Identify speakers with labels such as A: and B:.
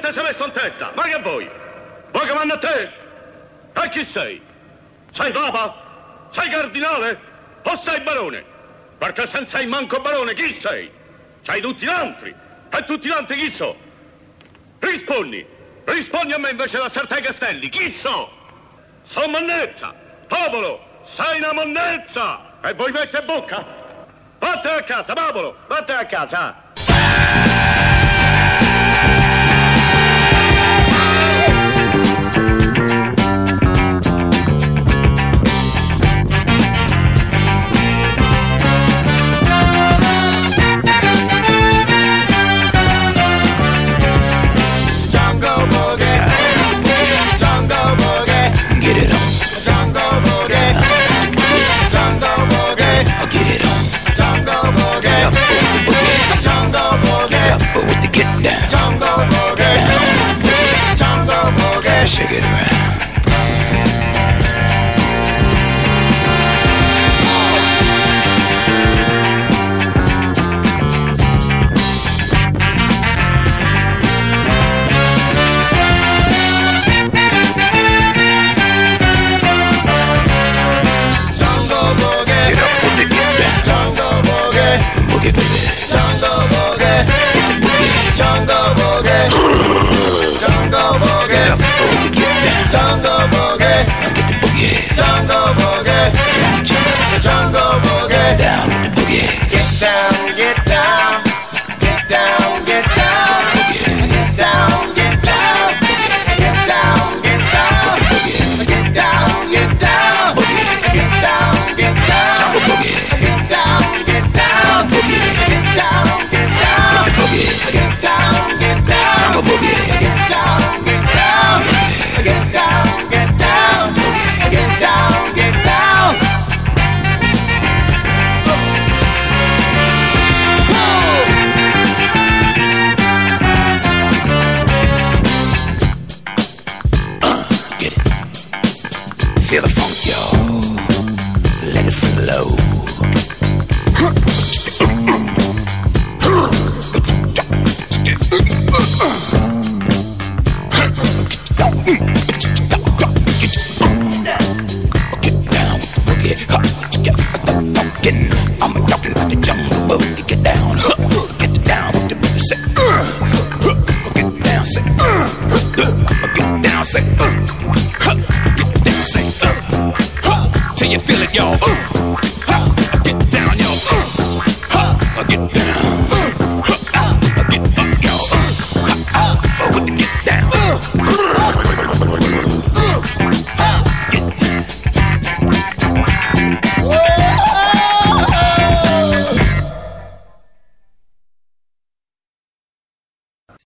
A: te sei messo in testa? Ma che vuoi? Vuoi che vanno a te? E chi sei? Sei papa? Sei cardinale? O sei barone? Perché se non sei manco barone, chi sei? Sei tutti gli altri. E tutti gli altri chi so? Rispondi. Rispondi a me invece da Sartai Castelli. Chi so? Sono monnezza. Popolo, sei una monnezza. E voi mette bocca? Vattene a casa, popolo. Vattene a casa.
B: Shake it around.
C: Jungle boogie.
B: Get up with the get down.
C: Jungle boogie.
B: Boogie baby.
C: Jungle boogie.
B: Hit the boogie.
C: Jungle boogie. Jungle boogie.
B: Get up with the get down.
C: Jungle boogie.
B: Get the boogie.
C: Jungle boogie. Jungle boogie.
B: Down with the boogie.
C: Get down, get down. Get down, get down. Get down, get down. Get down, get down. Get down, get down. Get down, get down.
B: Jungle boogie.
C: Get down, get down. Get down, get down.
B: The boogie.
C: Get down, get down.
B: Jungle boogie.
C: Get down, get down. Get down, get down. Get down, get down.
B: Get it. Feel the funk, y'all. Let it flow.